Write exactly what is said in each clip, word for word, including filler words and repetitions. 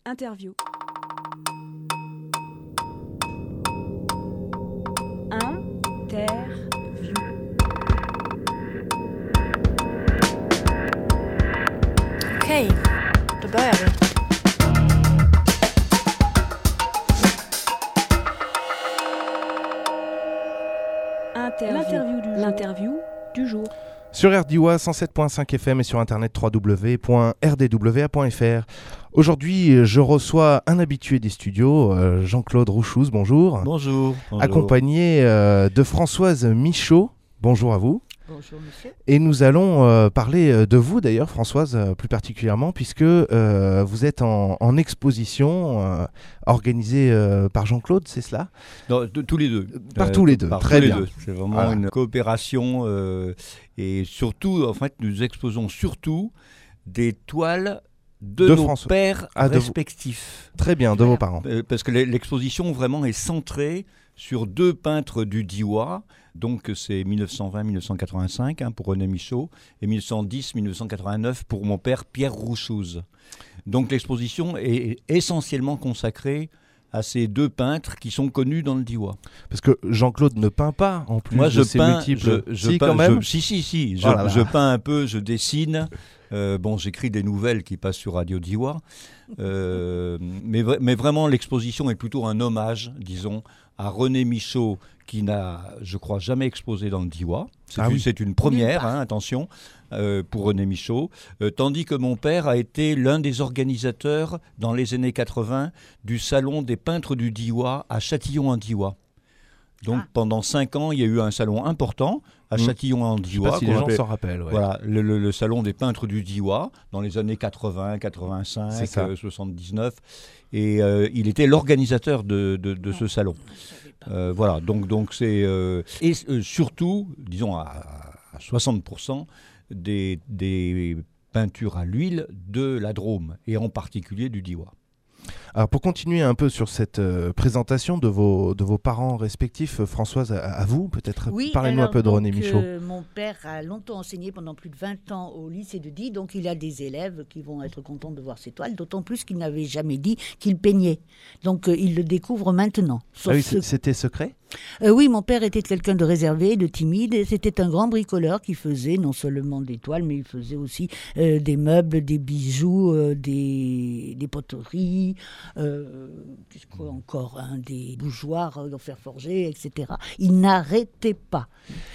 Interview. Interview. Okej, då börjar vi. Interview. L'interview du, L'interview du jour. Sur R D W A cent sept point cinq F M et sur internet w w w point r d w a point f r. Aujourd'hui, je reçois un habitué des studios, euh, Jean-Claude Rouchouz, bonjour. Bonjour. bonjour. Accompagné euh, de Françoise Michaud. Bonjour à vous. Bonjour monsieur. Et nous allons euh, parler de vous d'ailleurs, Françoise, euh, plus particulièrement, puisque euh, vous êtes en, en exposition euh, organisée euh, par Jean-Claude, c'est cela ? Non, de, tous les deux. Par euh, tous les deux, par très tous bien. Les deux. C'est vraiment Voilà. une coopération euh, et surtout, en fait, nous exposons surtout des toiles de, De nos François. pères Ah, de respectifs. Très bien, de vos parents. Euh, parce que l'exposition vraiment est centrée sur deux peintres du Diois. Donc c'est mille neuf cent vingt mille neuf cent quatre-vingt-cinq hein, pour René Michaud et mille neuf cent dix mille neuf cent quatre-vingt-neuf pour mon père Pierre Rouchouz. Donc l'exposition est essentiellement consacrée à ces deux peintres qui sont connus dans le Diois. Parce que Jean-Claude ne peint pas en plus Moi, de je ses peins, multiples... je, je si, peins, quand même je, si, si, si, je, Oh là là. je peins un peu, je dessine. Euh, bon, j'écris des nouvelles qui passent sur Radio Diois. Euh, mais, mais vraiment, l'exposition est plutôt un hommage, disons, à René Michaud, qui n'a, je crois, jamais exposé dans le Diois. C'est, Ah une, oui. c'est une première, hein, attention, euh, pour René Michaud. Euh, tandis que mon père a été l'un des organisateurs, dans les années quatre-vingts, du Salon des peintres du Diois à Châtillon-en-Diois. Donc Ah. pendant cinq ans, il y a eu un salon important à Mmh. Châtillon-en-Diois. Je ne sais pas si qu'on les gens appelait- s'en rappellent. Ouais. Voilà, le, le- le salon des peintres du Diois, dans les années quatre-vingts, C'est quatre-vingt-cinq, ça. euh, soixante-dix-neuf. Et euh, il était l'organisateur de, de, de ce salon. Euh, voilà, donc, donc c'est... euh, et euh, surtout, disons à, à soixante pour cent, des, des peintures à l'huile de la Drôme, et en particulier du Diois. Alors pour continuer un peu sur cette euh, présentation de vos, de vos parents respectifs, euh, Françoise, à, à vous peut-être, Oui, parlez-nous un alors, peu de donc, René Michaud. euh, mon père a longtemps enseigné pendant plus de vingt ans au lycée de Die, donc il a des élèves qui vont être contents de voir ses toiles, d'autant plus qu'il n'avait jamais dit qu'il peignait. Donc euh, il le découvre maintenant. Sauf Ah oui, ce- c'était secret ? Euh, oui, mon père était quelqu'un de réservé, de timide, et c'était un grand bricoleur qui faisait non seulement des toiles, mais il faisait aussi euh, des meubles, des bijoux, euh, des, des poteries, euh, qu'est-ce qu'on a encore, hein, des bougeoirs euh, en fer forgé, et cetera. Il n'arrêtait pas.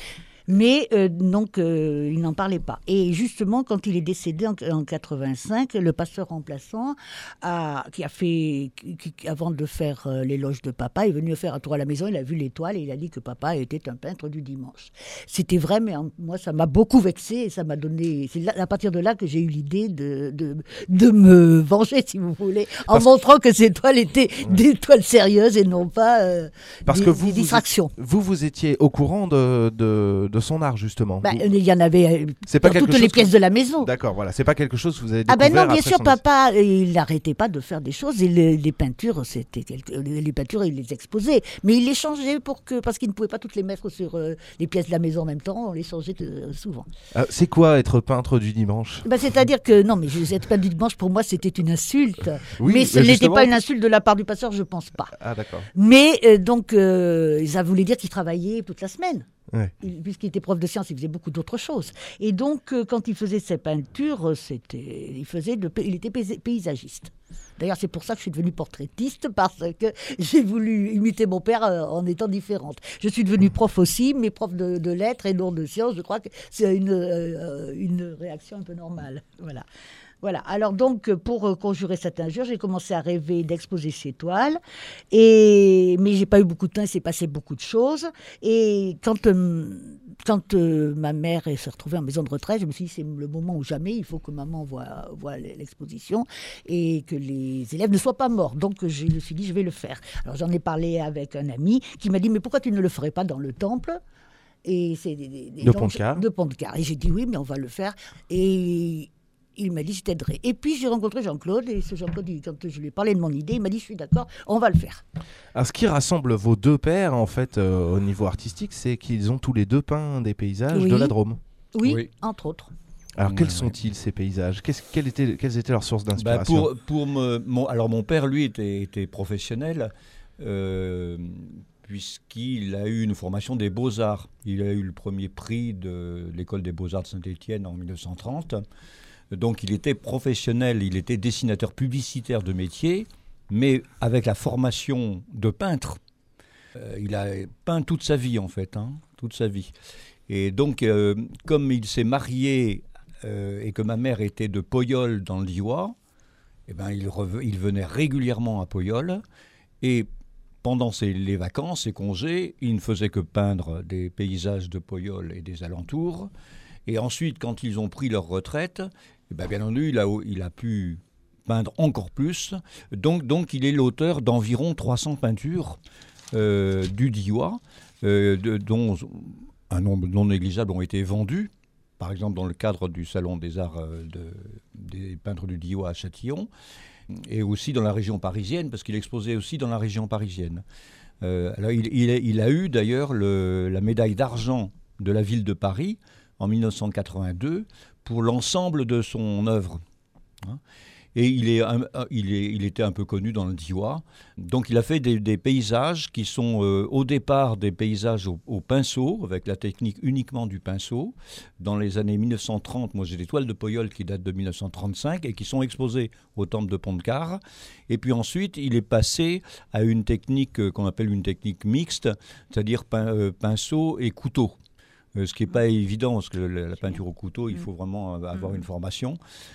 Mais euh, donc, euh, il n'en parlait pas. Et justement, quand il est décédé en, en quatre-vingt-cinq, le pasteur remplaçant, a, qui a fait, qui, qui- avant de faire euh, l'éloge de papa, est venu faire un tour à la maison, il a vu l'étoile et il a dit que papa était un peintre du dimanche. C'était vrai, mais en- moi, ça m'a beaucoup vexé et ça m'a donné... C'est là, à partir de là que j'ai eu l'idée de, de, de me venger, si vous voulez, en Parce- montrant que ces toiles étaient des toiles sérieuses et non pas euh, Parce des, que vous, des vous distractions. Vous, vous étiez au courant de, de, de son art, justement. Bah, Vous- il y en avait euh, C'est pas dans quelque toutes chose les que- pièces de la maison. D'accord, voilà, c'est pas quelque chose que vous avez Ah découvert ben non, bien après sûr, son décès. papa, il n'arrêtait pas de faire des choses et les, les peintures, c'était quelque- les, les peintures, il les exposait, mais il les changeait pour que parce qu'il ne pouvait pas toutes les mettre sur euh, les pièces de la maison en même temps, on les changeait euh, souvent. Ah, c'est quoi être peintre du dimanche ? Ben, c'est-à-dire que non, mais je n'étais pas du dimanche, pour moi, c'était une insulte, Oui, mais ce mais n'était justement- pas une insulte de la part du pasteur, je pense pas. Ah d'accord. Mais euh, donc, euh, ça voulait dire qu'il travaillait toute la semaine. Ouais. Il- puisqu'il était prof de sciences, il faisait beaucoup d'autres choses. Et donc, euh, quand il faisait ses peintures, c'était, il, faisait de, il était paysa- paysagiste. D'ailleurs, c'est pour ça que je suis devenue portraitiste, parce que j'ai voulu imiter mon père euh, en étant différente. Je suis devenue prof aussi, mais prof de, de lettres et non de sciences. Je crois que c'est une, euh, une réaction un peu normale. Voilà. Voilà. Alors donc, pour conjurer cette injure, j'ai commencé à rêver d'exposer ces toiles. Et... Mais j'ai pas eu beaucoup de temps, il s'est passé beaucoup de choses. Et quand, euh, quand euh, ma mère s'est retrouvée en maison de retraite, je me suis dit, c'est le moment ou jamais, il faut que maman voit, voit l'exposition et que les élèves ne soient pas morts. Donc, je me suis dit, je vais le faire. Alors, j'en ai parlé avec un ami qui m'a dit, mais pourquoi tu ne le ferais pas dans le temple ? Et c'est des, des, des De gens- Pont-de-Car. De Pont-de-Car. Et j'ai dit, oui, mais on va le faire. Et... il m'a dit, je t'aiderai. Et puis, j'ai rencontré Jean-Claude, et ce Jean-Claude, il- quand je lui ai parlé de mon idée, il m'a dit, je suis d'accord, on va le faire. Alors, ce qui rassemble vos deux pères, en fait, euh, au niveau artistique, c'est qu'ils ont tous les deux peint des paysages Oui. de la Drôme. Oui, Oui. entre autres. Alors, quels Ouais, sont-ils, ces paysages? Qu'est-ce, quelles, étaient, quelles étaient leurs sources Bah, d'inspiration? pour, pour me, mon, alors mon père, lui, était, était professionnel, euh, puisqu'il a eu une formation des beaux-arts. Il a eu le premier prix de l'école des beaux-arts de Saint-Étienne en mille neuf cent trente. Donc il était professionnel, il était dessinateur publicitaire de métier, mais avec la formation de peintre. Euh, il a peint toute sa vie, en fait, hein, toute sa vie. Et donc, euh, comme il s'est marié euh, et que ma mère était de Poyol dans le Diois, eh ben, il, reve- il venait régulièrement à Poyol. Et pendant ses, les vacances, ses congés, il ne faisait que peindre des paysages de Poyol et des alentours. Et ensuite, quand ils ont pris leur retraite, eh ben, bien entendu, il a, il a pu peindre encore plus. Donc, donc il est l'auteur d'environ trois cents peintures euh, du Diois, euh, de- dont un nombre non négligeable ont été vendus. Par exemple, dans le cadre du Salon des Arts euh, de- des peintres du Diois à Châtillon, et aussi dans la région parisienne, parce qu'il exposait aussi dans la région parisienne. Euh, alors il, il, a, il a eu d'ailleurs le- la médaille d'argent de la ville de Paris en mille neuf cent quatre-vingt-deux pour l'ensemble de son œuvre. Hein. Et il, est, un- il, est, il était un peu connu dans le Diois. Donc il a fait des, des paysages qui sont euh, au départ des paysages au, au pinceau, avec la technique uniquement du pinceau. Dans les années mille neuf cent trente, moi j'ai des toiles de Poyol qui datent de mille neuf cent trente-cinq et qui sont exposées au temple de Pont-de-Car. Et puis ensuite, il est passé à une technique euh, qu'on appelle une technique mixte, c'est-à-dire pin- euh, pinceau et couteau. Euh, ce qui n'est pas évident, parce que la, la peinture au couteau, il faut vraiment euh, avoir une formation.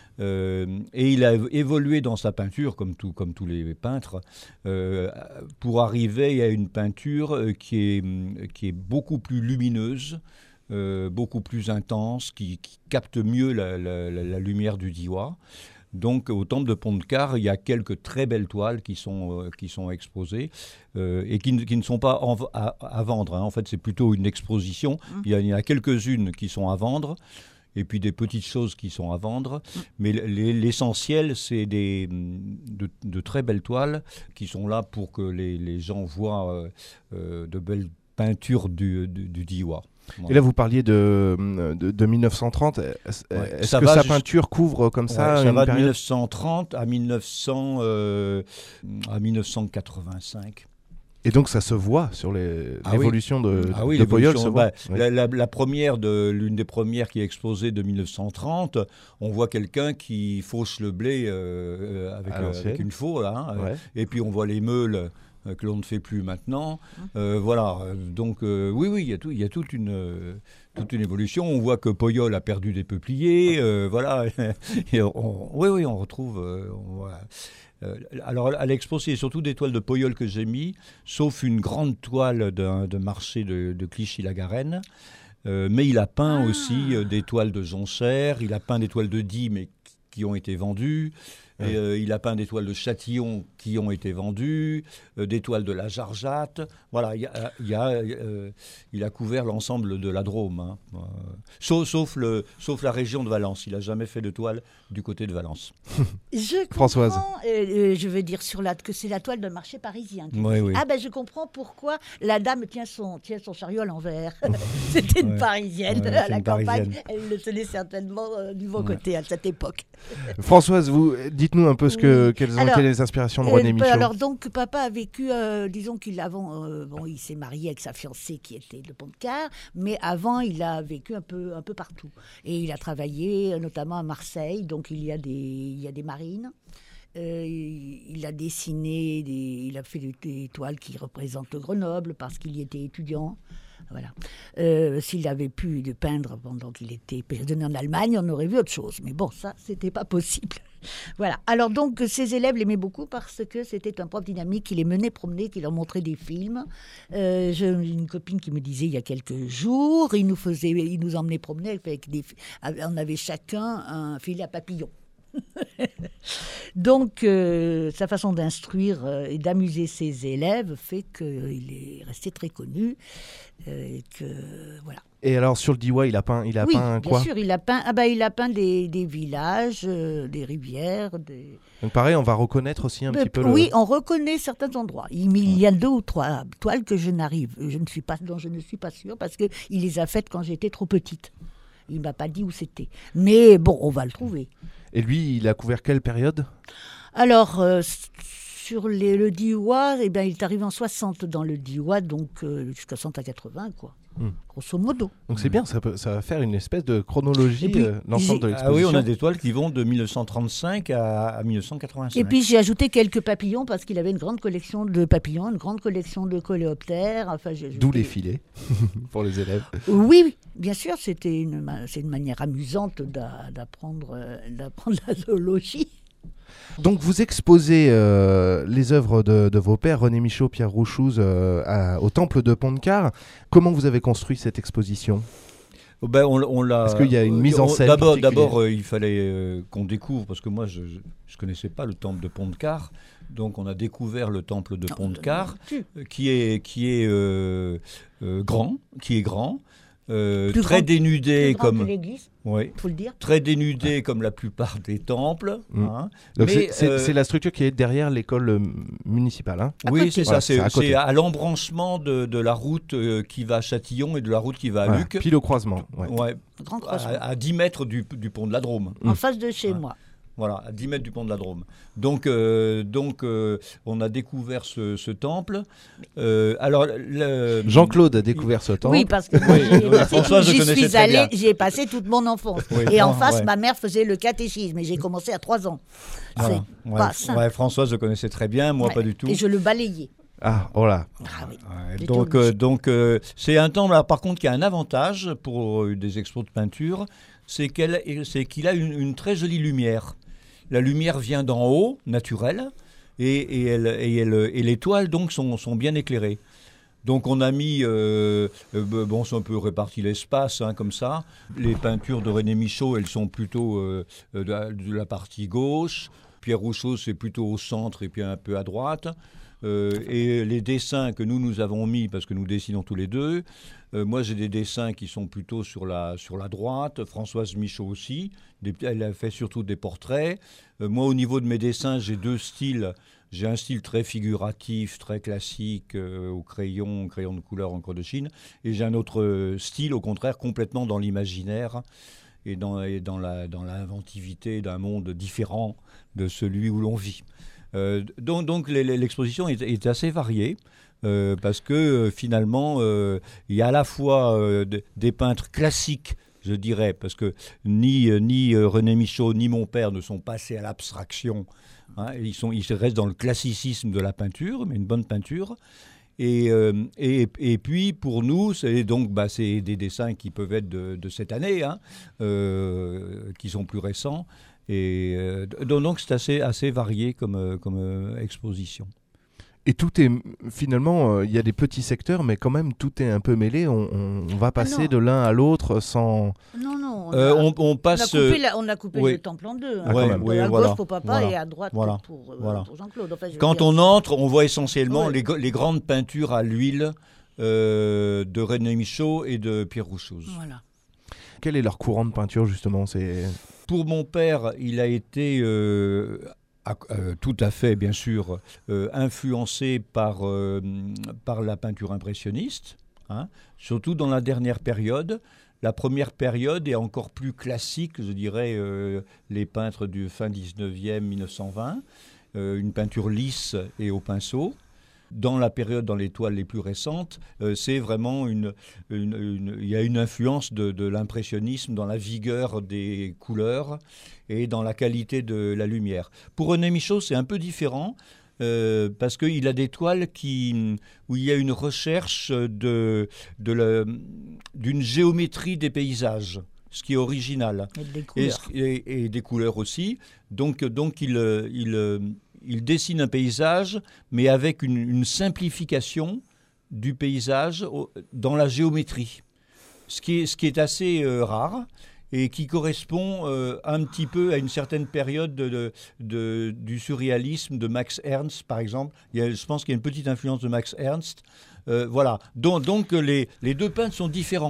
Euh, et il a évolué dans sa peinture, comme, tout, comme tous les peintres, euh, pour arriver à une peinture euh, qui est, qui est beaucoup plus lumineuse, euh, beaucoup plus intense, qui, qui capte mieux la, la, la, la lumière du Diois. Donc au temple de Pont-de-Car, il y a quelques très belles toiles qui sont, euh, qui sont exposées euh, et qui, ne- qui ne sont pas en- à, à vendre. Hein. En fait, c'est plutôt une exposition. Mmh. Il y, a, il y en a quelques-unes qui sont à vendre et puis des petites choses qui sont à vendre. Mmh. Mais l- l'essentiel, c'est des, de, de très belles toiles qui sont là pour que les, les gens voient euh, euh, de belles peintures du, du, du Diois. Voilà. Et là, vous parliez de, de, de mille neuf cent trente. Est-ce, Ouais, est-ce ça que va sa juste- peinture couvre comme ça Ouais, ça une va de période? mille neuf cent trente à mille neuf cents, euh, à mille neuf cent quatre-vingt-cinq. Et donc, ça se voit sur les, Ah l'évolution de, Ah oui, de Poyol. l'évolution, Se voit. bah, Ouais. la, la- la première, de, l'une des premières qui est exposée de mille neuf cent trente, on voit quelqu'un qui fauche le blé euh, euh, avec, À euh, l'ancienne. avec une faux, là, hein, Ouais. et puis on voit les meules euh, que l'on ne fait plus maintenant. Euh, voilà, euh, donc euh, oui, oui, il y a, tout, il y a toute, une, euh, toute une évolution. On voit que Poyol a perdu des peupliers, euh, voilà. Et on- oui, oui, on retrouve... euh, on voit- euh, alors à l'expo, c'est surtout des toiles de Poyol que j'ai mis, sauf une grande toile d'un, de marché de, de Clichy-la-Garenne. Euh, mais il a peint Ah. aussi euh, des toiles de Jonchère, il a peint des toiles de Die, mais qui ont été vendues. Ouais. Et, euh, il a peint des toiles de Châtillon qui ont été vendues, euh, des toiles de la Jarjatte. Voilà, il, y a, il, y a, euh, il a couvert l'ensemble de la Drôme, hein. Euh, sauf, sauf, le, sauf la région de Valence. Il n'a jamais fait de toile du côté de Valence. Je Françoise. comprends, euh, euh, je veux dire sur la, que c'est la toile de marché parisien. qui Oui, dit. oui. Ah ben je comprends pourquoi la dame tient son, tient son chariot à l'envers. C'était une Ouais. parisienne Ouais, à c'est la une campagne. Parisienne. Elle le tenait certainement euh, du bon Ouais. côté à cette époque. Françoise, vous, dites-nous un peu ce que, Oui. quelles ont Alors, été les inspirations de Euh, René Michaud. alors donc papa a vécu, euh, disons qu'il avant, euh, bon il s'est marié avec sa fiancée qui était de Pont-de-Car, mais avant il a vécu un peu un peu partout et il a travaillé euh, notamment à Marseille, donc il y a des il y a des marines. Euh, il a dessiné, des, il a fait des, des toiles qui représentent Grenoble parce qu'il y était étudiant. Voilà. Euh, s'il avait pu de peindre pendant qu'il était prisonnier en Allemagne, on aurait vu autre chose. Mais bon, ça, c'était pas possible. Voilà. Alors donc, ses élèves l'aimaient beaucoup parce que c'était un prof dynamique qui les menait promener, qui leur montrait des films. Euh, j'ai une copine qui me disait il y a quelques jours, il nous faisait, il nous emmenait promener avec des, on avait chacun un filet à papillons. Donc, euh, sa façon d'instruire euh, et d'amuser ses élèves fait qu'il est resté très connu. Euh, et que, voilà. Et alors, sur le Diois, il a peint, il a Oui, peint bien quoi? sûr, il a peint, ah bah, il a peint des, des villages, euh, des rivières. Des... Donc pareil, on va reconnaître aussi un Euh, petit peu le... Oui, on reconnaît certains endroits. Il, il y a deux ou trois toiles que je n'arrive, je ne suis pas, dont je ne suis pas sûre parce qu'il les a faites quand j'étais trop petite. Il ne m'a pas dit où c'était. Mais bon, on va le trouver. Et lui, il a couvert quelle période ? Alors, euh, sur les, le Diois, eh ben, il est arrivé en soixante dans le Diois, donc euh, jusqu'à cent à quatre-vingts, quoi. Hmm. Grosso modo. Donc c'est bien, ça, peut, ça va faire une espèce de chronologie, puis, euh, l'ensemble de l'exposition. Ah oui, on a des toiles qui vont de dix-neuf cent trente-cinq à, à dix-neuf cent quatre-vingt-cinq. Et puis j'ai ajouté quelques papillons parce qu'il avait une grande collection de papillons, une grande collection de coléoptères. Enfin, j'ai ajouté... D'où les filets pour les élèves. Oui, oui, bien sûr, c'était une, c'est une manière amusante d'a, d'apprendre, euh, d'apprendre la zoologie. Donc vous exposez euh, les œuvres de, de vos pères, René Michaud, Pierre Rouchouz, euh, à, au temple de Pont-de-Car. Comment vous avez construit cette exposition ? Ben, on, on l'a... Est-ce qu'il y a une mise en scène D'abord, d'abord euh, il fallait euh, qu'on découvre, parce que moi, je ne connaissais pas le temple de Pont-de-Car. Donc, on a découvert le temple de Pont-de-Car, qui est, qui est euh, euh, grand, qui est grand. Euh, très grand, dénudé comme oui, faut le dire. Très dénudé ouais. comme la plupart des temples. Mmh. Hein. Donc mais, c'est, euh, c'est la structure qui est derrière l'école euh, municipale. Hein. Oui, c'est voilà, ça. C'est, c'est, à, c'est à l'embranchement de, de la route euh, qui va à Châtillon et de la route qui va à voilà, Lucques. Pile au croisement. Ouais. Ouais, Grand croisement. À, à dix mètres du, du pont de la Drôme. En mmh. face de chez ouais. moi. Voilà, à dix mètres du pont de la Drôme. Donc, euh, donc euh, on a découvert ce, ce temple. Euh, alors, le... Jean-Claude a découvert ce temple. Oui, parce que moi, oui, oui, Françoise, j'y je connaissais suis très allée, bien. J'y ai passé toute mon enfance. Oui, et en face, ouais. ma mère faisait le catéchisme. Et j'ai commencé à trois ans. Voilà. C'est ouais, pas simple. Ouais, Françoise, je connaissais très bien, moi ouais. pas du tout. Et je le balayais. Ah, voilà. Ah, oui. ouais, donc, euh, donc euh, c'est un temple, là, par contre, qui a un avantage pour euh, des expos de peinture, c'est, qu'elle, c'est qu'il a une, une très jolie lumière. La lumière vient d'en haut, naturelle, et, et, elle, et, elle, et les toiles donc sont, sont bien éclairées. Donc on a mis, euh, euh, bon c'est un peu réparti l'espace hein, comme ça. Les peintures de René Michaud, elles sont plutôt euh, de, la, de la partie gauche. Pierre Rouchouz, c'est plutôt au centre et puis un peu à droite. Euh, et les dessins que nous, nous avons mis, parce que nous dessinons tous les deux, euh, moi j'ai des dessins qui sont plutôt sur la, sur la droite, Françoise Michaud aussi, des, elle a fait surtout des portraits. Euh, moi au niveau de mes dessins, j'ai deux styles. J'ai un style très figuratif, très classique, euh, au crayon, crayon de couleur, encre de Chine, et j'ai un autre style, au contraire, complètement dans l'imaginaire et dans, et dans, la, dans l'inventivité d'un monde différent de celui où l'on vit. Euh, donc, donc l'exposition est, est assez variée euh, parce que euh, finalement euh, il y a à la fois euh, de, des peintres classiques, je dirais, parce que ni, ni euh, René Michaud ni mon père ne sont passés à l'abstraction, hein, ils, sont, ils restent dans le classicisme de la peinture, mais une bonne peinture. Et, euh, et, et puis pour nous, c'est donc bah, c'est des dessins qui peuvent être de, de cette année, hein, euh, qui sont plus récents. Et euh, donc c'est assez, assez varié comme, comme euh, exposition. Et tout est, finalement, il euh, y a des petits secteurs, mais quand même tout est un peu mêlé. On, on, on va passer ah de l'un à l'autre sans... Non, non. On, euh, a, on, on passe... On a coupé, la, on a coupé oui. le temple en deux. Hein, ouais, oui, à voilà, gauche pour papa voilà, et à droite voilà, pour, euh, voilà. pour Jean-Claude. Enfin, Quand dire... on entre, on voit essentiellement ouais. les, les grandes peintures à l'huile euh, de René Michaud et de Pierre Rouchouz. Voilà. Quel est leur courant de peinture, justement ? C'est... Pour mon père, il a été euh, à, euh, tout à fait, bien sûr, euh, influencé par, euh, par la peinture impressionniste, hein, surtout dans la dernière période. La première période est encore plus classique, je dirais, euh, les peintres du fin dix-neuvième, mille neuf cent vingt, euh, une peinture lisse et au pinceau. Dans la période, dans les toiles les plus récentes, euh, c'est vraiment une, une, une, il y a une influence de, de l'impressionnisme dans la vigueur des couleurs et dans la qualité de la lumière. Pour René Michaud, c'est un peu différent euh, parce qu'il a des toiles qui, où il y a une recherche de, de la, d'une géométrie des paysages, ce qui est original. Et des couleurs. Et, et, et des couleurs aussi. Donc, donc il... il Il dessine un paysage, mais avec une, une simplification du paysage au, dans la géométrie, ce qui est, ce qui est assez euh, rare et qui correspond euh, un petit peu à une certaine période de, de, de, du surréalisme de Max Ernst, par exemple. Il y a, je pense qu'il y a une petite influence de Max Ernst. Euh, voilà. Donc, donc les, les deux peintres sont différents.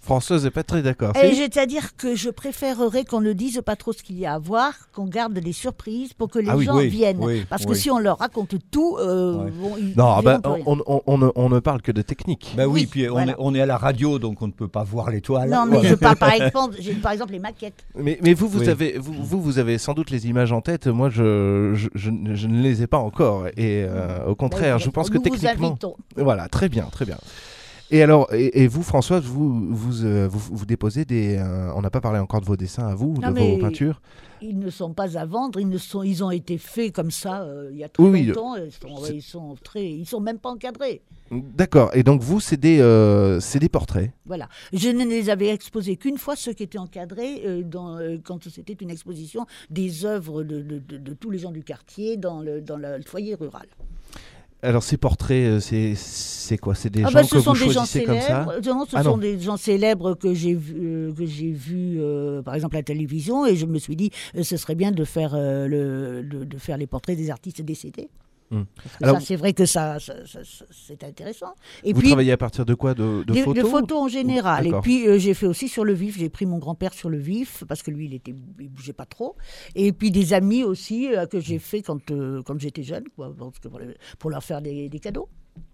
Françoise n'est pas très d'accord. Et Si c'est-à-dire que je préférerais qu'on ne dise pas trop ce qu'il y a à voir, qu'on garde des surprises pour que les Ah oui, gens oui, viennent. oui, Parce que oui. si on leur raconte tout, euh, Ouais. bon, ils, Non, ils bah, verront plus rien. on, on- on ne, on ne parle que de technique. Ben oui, Oui, puis on, voilà. est, on est à la radio, donc on ne peut pas voir l'étoile. Non, mais Voilà. je parle par exemple, j'ai par exemple les maquettes. Mais, mais vous, vous, Oui. avez, vous, vous, vous avez sans doute les images en tête. Moi, je, je, je, ne- je ne les ai pas encore. Et euh, au contraire, Ben, je pense que nous vous techniquement. invitons. Voilà, très bien, très bien. Et alors, et, et vous, Françoise, vous, vous, euh, vous, vous déposez des. euh, on n'a pas parlé encore de vos dessins à vous, Non, de mais- vos peintures. Ils ne sont pas à vendre, ils, ne sont, ils ont été faits comme ça euh, il y a très Oui, oui, longtemps. Ils sont, c'est- ils sont très, ils sont même pas encadrés. D'accord. Et donc, vous, c'est des, euh, c'est des portraits. Voilà. Je ne les avais exposés qu'une fois, ceux qui étaient encadrés, euh, dans, euh, quand c'était une exposition des œuvres de, de- de- de tous les gens du quartier dans le, dans le foyer rural. Alors, ces portraits, euh, c'est, c'est quoi? C'est des Ah gens bah, que ce sont vous des gens choisissez comme ça? célèbres. Non, ce Ah sont non. des gens célèbres que j'ai vu, euh, que j'ai vu euh, par exemple à la télévision, et je me suis dit, euh, ce serait bien de faire euh, le, de, de faire les portraits des artistes décédés. Hmm. Parce que Alors, ça, c'est vrai que ça, ça- ça- ça- c'est intéressant. Et Vous puis, travaillez à partir de quoi? De, de des- photos? de photos en général. Et D'accord. puis, euh, j'ai fait aussi sur le vif. J'ai pris mon grand-père sur le vif, parce que lui, il était, il bougeait pas trop. Et puis, des amis aussi, euh, que j'ai fait quand, euh, quand j'étais jeune, quoi, parce que pour, le- pour leur faire des, des cadeaux.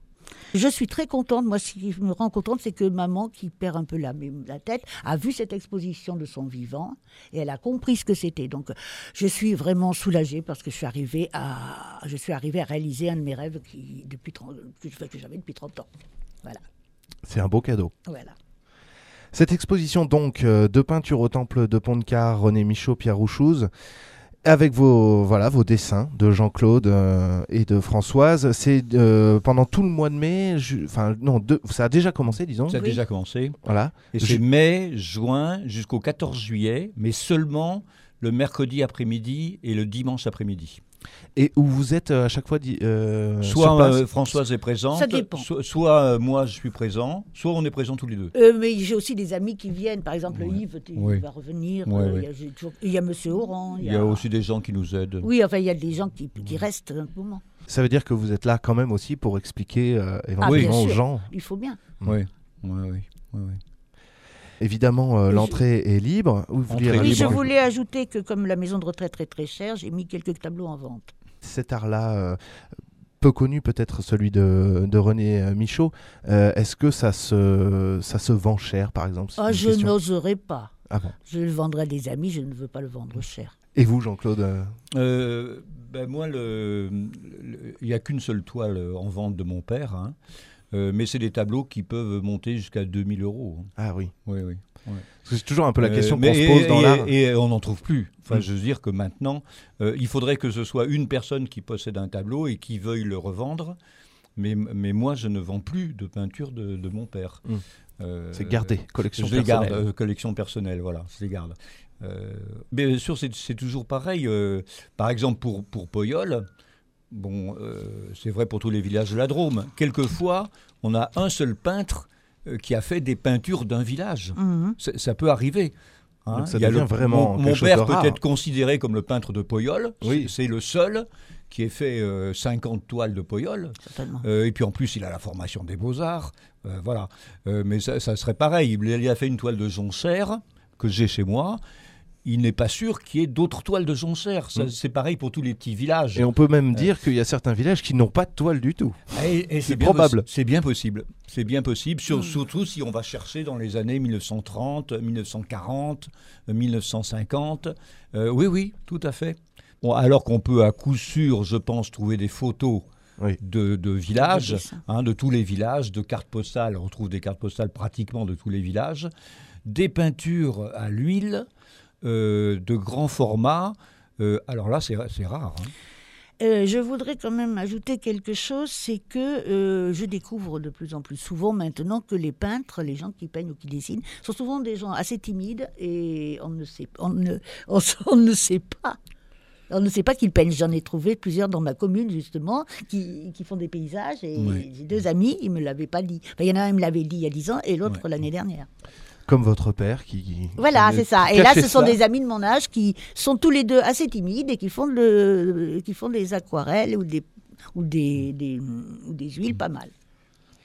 Je suis très contente. Moi, ce qui me rend contente, c'est que maman, qui perd un peu la, la tête, a vu cette exposition de son vivant et elle a compris ce que c'était. Donc, je suis vraiment soulagée parce que je suis arrivée à, je suis arrivée à réaliser un de mes rêves qui, depuis trente que, je- que j'avais depuis trente ans. Voilà. C'est un beau cadeau. Voilà. Cette exposition, donc, euh, de peinture au temple de Pont-de-Car, René Michaud, Pierre Rouchouz, avec vos, voilà, vos dessins de Jean-Claude euh, et de Françoise, c'est euh, pendant tout le mois de mai, ju- enfin, non, de- ça a déjà commencé, disons. Ça a Oui. déjà commencé. Voilà. Et Je- c'est mai, juin, jusqu'au quatorze juillet, mais seulement le mercredi après-midi et le dimanche après-midi. Et où vous êtes euh, à chaque fois di- euh, sur Soit place euh, Françoise est présente, Ça dépend. so- soit euh, moi je suis présent, soit on est présents tous les deux. Euh, mais j'ai aussi des amis qui viennent. Par exemple, Ouais. Yves, tu Oui. va revenir. Ouais, Euh, ouais. Il y a- j'ai toujours- il y a Monsieur Oran. Il y a aussi des gens qui nous aident. Oui, enfin, il y a des gens qui, qui restent un moment. Ça veut dire que vous êtes là quand même aussi pour expliquer euh, Ah, éventuellement bien aux sûr. gens. Il faut bien. Oui, oui, oui. oui, oui. Évidemment, euh, Je- l'entrée est libre. Vous vouliez Entrée Oui, rajouter- je libre. voulais ajouter que comme la maison de retraite est très chère, j'ai mis quelques tableaux en vente. Cet art-là, euh, peu connu peut-être celui de, de René euh, Michaud, euh, est-ce que ça se, ça se vend cher, par exemple? C'est Ah, une je question. n'oserais pas. Ah bon. Je le vendrai à des amis, je ne veux pas le vendre cher. Et vous, Jean-Claude euh, Euh, ben moi, le- le- il n'y a qu'une seule toile en vente de mon père, hein. Euh, mais c'est des tableaux qui peuvent monter jusqu'à deux mille euros. Ah oui. Oui, oui. Parce que c'est toujours un peu la Euh, question qu'on mais se et- pose dans et, l'art. Et on n'en trouve plus. Enfin, Mm. je veux dire que maintenant, euh, il faudrait que ce soit une personne qui possède un tableau et qui veuille le revendre. Mais, mais moi, je ne vends plus de peinture de, de mon père. Mm. Euh, C'est gardé, collection Je les garde, personnelle. euh, collection personnelle, voilà, je les garde. Euh, mais bien sûr, c'est c'est toujours pareil. euh, par exemple, pour, pour Poyol, bon, euh, c'est vrai pour tous les villages de la Drôme. Quelquefois, on a un seul peintre euh, qui a fait des peintures d'un village. Mhm. Ça, ça peut arriver. hein. Donc ça Il y a devient le- vraiment Mon, quelque mon chose père de peut rare. être considéré comme le peintre de Poyol. Oui. C'est c'est le seul qui ait fait euh, cinquante toiles de Poyol. Certainement. Euh, et puis en plus, il a la formation des beaux-arts. Euh, voilà. Euh, mais ça, ça serait pareil. Il, il a fait une toile de Joncher que j'ai chez moi. Il n'est pas sûr qu'il y ait d'autres toiles de Joncher. Ça, Mm. C'est pareil pour tous les petits villages. Et on peut même dire qu'il y a certains villages qui n'ont pas de toile du tout. Et- et c'est bien probable. possi- C'est bien possible. C'est bien possible, sur- Mm. surtout si on va chercher dans les années mille neuf cent trente, mille neuf cent quarante, mille neuf cent cinquante. Euh, oui, oui, tout à fait. Bon, alors qu'on peut à coup sûr, je pense, trouver des photos Oui. de, de villages, Des dessins. hein, de tous les villages, de cartes postales. On trouve des cartes postales pratiquement de tous les villages. Des peintures à l'huile, euh, de grand format. Euh, alors là, c'est c'est rare. hein. Euh, je voudrais quand même ajouter quelque chose, c'est que euh, je découvre de plus en plus souvent maintenant que les peintres, les gens qui peignent ou qui dessinent, sont souvent des gens assez timides et on ne sait, on ne, on, on ne sait pas. On ne sait pas qu'ils peignent. J'en ai trouvé plusieurs dans ma commune, justement, qui, qui font des paysages. Et Oui. j'ai deux amis, ils ne me l'avaient pas dit. Enfin, il y en a un qui me l'avait dit il y a dix ans et l'autre Ouais. l'année dernière. Comme votre père qui. qui- Voilà, qui c'est ça. Et là, cachait ce sont ça. des amis de mon âge qui sont tous les deux assez timides et qui font, le, qui font des aquarelles ou des, ou des, des, ou des huiles pas mal.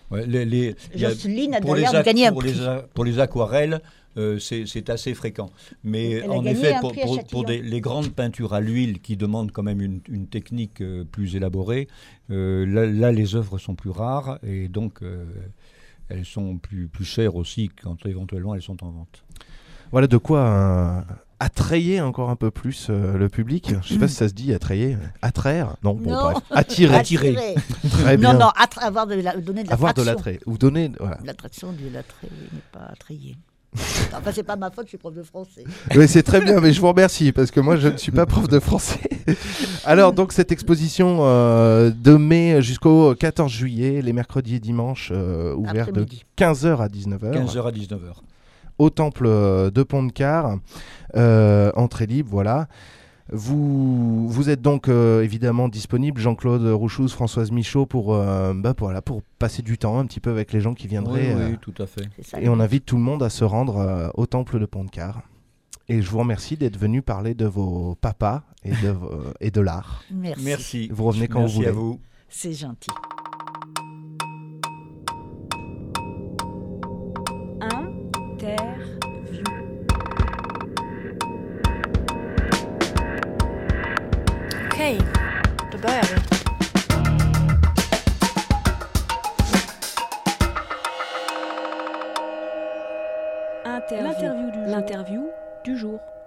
Ouais, les, les, Jocelyne a pour les, d'ailleurs gagné un pour prix. les, a- pour les aquarelles, euh, c'est, c'est assez fréquent. Mais Elle a en gagné effet, un pour, prix à pour- Châtillon. pour des- les grandes peintures à l'huile qui demandent quand même une, une technique euh, plus élaborée, euh, là, là, les œuvres sont plus rares et donc euh, elles sont plus, plus chères aussi quand éventuellement elles sont en vente. Voilà de quoi euh, attrayer encore un peu plus euh, le public. Je sais pas si ça se dit attrayer. Attraire Non, bon, Non. bref. Attirer. Attirer. Très bien. Non, non, attra- avoir de la, donner de Avoir de l'attraction. l'attrait. Ou donner. Voilà. L'attraction du l'attrait n'est pas attrayé. Enfin, c'est pas ma faute, je suis prof de français. Oui, c'est très bien, mais je vous remercie parce que moi je ne suis pas prof de français. Alors, donc, cette exposition euh, de mai jusqu'au quatorze juillet, les mercredis et dimanches, euh, ouvert de Après-midi. quinze heures à dix-neuf heures. quinze heures à dix-neuf heures. Au temple euh, de Pont-de-Car, euh, entrée libre, voilà. Vous, vous êtes donc euh, évidemment disponible, Jean-Claude Rouchouz, Françoise Michaud, pour, euh, bah, pour, voilà, pour passer du temps un petit peu avec les gens qui viendraient. Oui, euh, oui, tout à fait. C'est ça, et on invite tout le monde à se rendre euh, au temple de Pont-de-Car. Et je vous remercie d'être venu parler de vos papas et de, vo- et de l'art. Merci. Merci. Vous revenez quand Merci vous voulez. à vous. C'est gentil. Interview. Okej, då börjar vi. Interview. L'interview du jour.